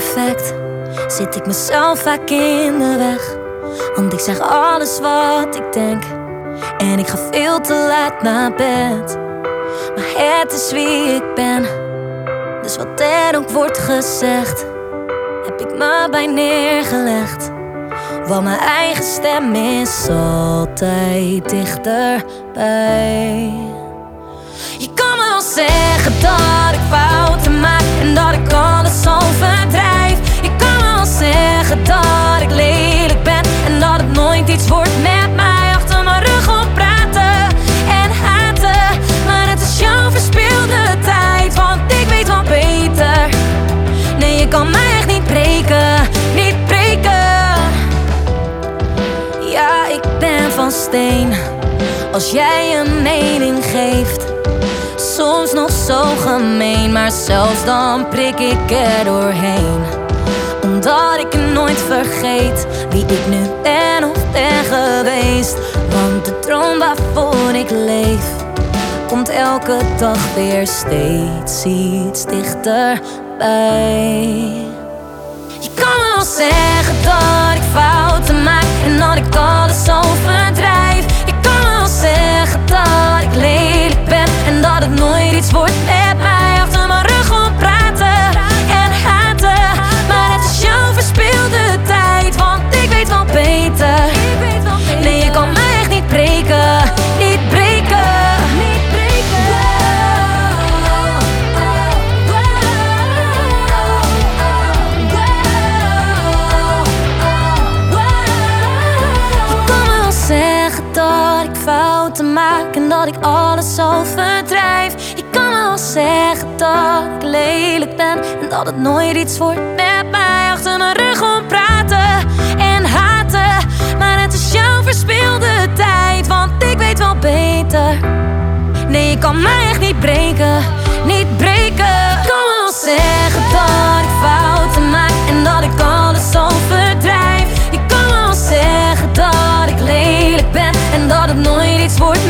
perfect, zit ik mezelf vaak in de weg. Want ik zeg alles wat ik denk en ik ga veel te laat naar bed. Maar het is wie ik ben, dus wat er ook wordt gezegd, heb ik me bij neergelegd. Want mijn eigen stem is altijd dichterbij. Je kan me wel zeggen dat ik fouten maak en dat ik alles overdrijf. Je kan me wel zeggen dat ik lelijk ben en dat het nooit iets wordt met mij. Achter mijn rug op praten en haten, maar het is jouw verspilde tijd, want ik weet wel beter. Nee, je kan mij echt niet breken, niet breken. Ja, ik ben van steen, als jij een mening geeft. Soms nog zo gemeen, maar zelfs dan prik ik er doorheen. Omdat ik nooit vergeet wie ik nu ben of ben geweest. Want de droom waarvoor ik leef komt elke dag weer steeds iets dichterbij. Je kan me wel zeggen dat ik fouten maak en dat ik alles overdrijf. Je kan me wel zeggen dat ik lelijk ben en dat het nooit iets wordt met mij. Achter mijn rug op praten en haten, maar het is jouw verspilde tijd, want ik weet wel beter. Nee, je kan mij echt niet breken, niet breken. Dat ik fouten maak en dat ik alles overdrijf. Je kan me wel zeggen dat ik lelijk ben en dat het nooit iets wordt met mij. Achter mijn rug om praten en haten, maar het is jouw verspilde tijd, want ik weet wel beter. Nee, je kan mij echt niet breken, niet breken. Je kan me wel zeggen dat ik fouten maak en dat ik alles overdrijf. Je kan me wel zeggen dat ik lelijk ben en dat het nooit iets wordt